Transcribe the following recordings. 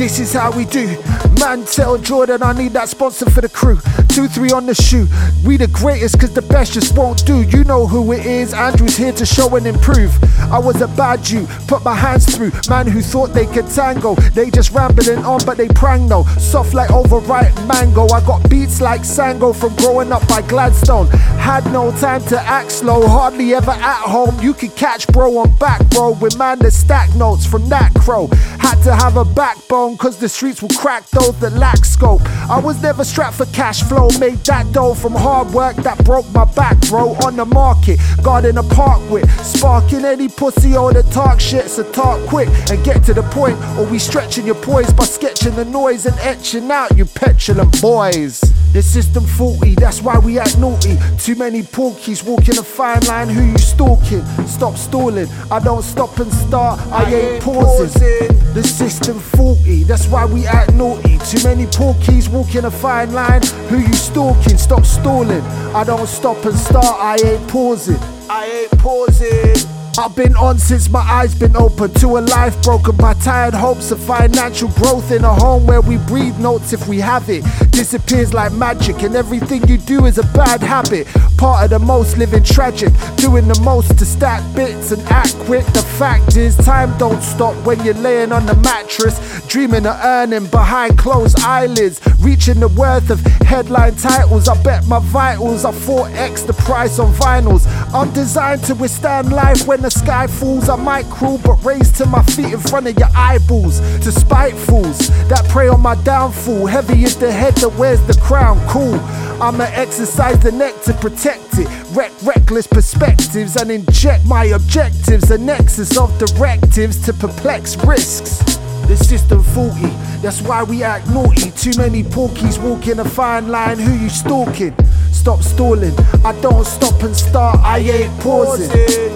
this is how we do. Man, tell Jordan I need that sponsor for the crew. 2-3 on the shoe. We the greatest cause the best just won't do. You know who it is, Andrew's here to show and improve. I was a bad Jew, put my hands through. Man who thought they could tango, they just rambling on but they prang no. Soft like overripe mango, I got beats like Sango from growing up by Gladstone. Had no time to act slow, hardly ever at home. You could catch bro on back road with man that stack notes from that crow. Had to have a backbone cause the streets will crack those that lack scope. I was never strapped for cash flow, made that dough from hard work that broke my back, bro. On the market, guarding a park with, sparking any pussy or the talk shit. So talk quick and get to the point, or we stretching your poise by sketching the noise and etching out you petulant boys. The system faulty, that's why we act naughty. Too many porkies walking a fine line, who you stalking? Stop stalling, I don't stop and start, I ain't pausing. The system faulty, that's why we act naughty. Too many porkies walking a fine line, who you stalking? Stop stalling, I don't stop and start, I ain't pausing. I ain't pausing. I've been on since my eyes been open to a life broken by tired hopes of financial growth in a home where we breathe notes if we have it. Disappears like magic and everything you do is a bad habit. Part of the most living tragic, doing the most to stack bits and act quick. The fact is time don't stop when you're laying on the mattress, dreaming of earning behind closed eyelids, reaching the worth of headline titles. I bet my vitals are 4x the price on vinyls. I'm designed to withstand life when the sky falls. I might crawl but raise to my feet in front of your eyeballs. To spite fools that prey on my downfall, heavy is the head that wears the crown. Cool, I'ma exercise the neck to protect it, wreck reckless perspectives and inject my objectives, a nexus of directives to perplex risks. The system faulty, that's why we act naughty. Too many porkies walking a fine line, who you stalking? Stop stalling, I don't stop and start, I ain't pausing.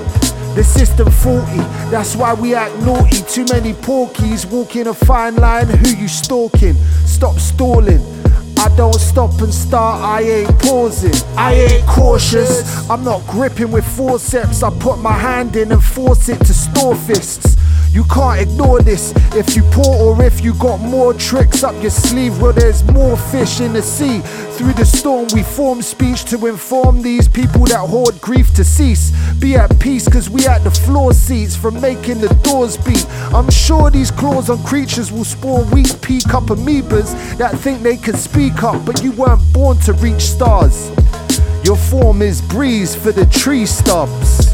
The system faulty, that's why we act naughty. Too many porkies walking a fine line, who you stalking? Stop stalling, I don't stop and start, I ain't pausing. I ain't cautious, I'm not gripping with forceps. I put my hand in and force it to store fists. You can't ignore this if you pour or if you got more tricks up your sleeve. Well, there's more fish in the sea. Through the storm we form speech to inform these people that hoard grief to cease. Be at peace cause we at the floor seats from making the doors beat. I'm sure these claws on creatures will spawn weak peacup amoebas that think they can speak up, but you weren't born to reach stars. Your form is breeze for the tree stubs.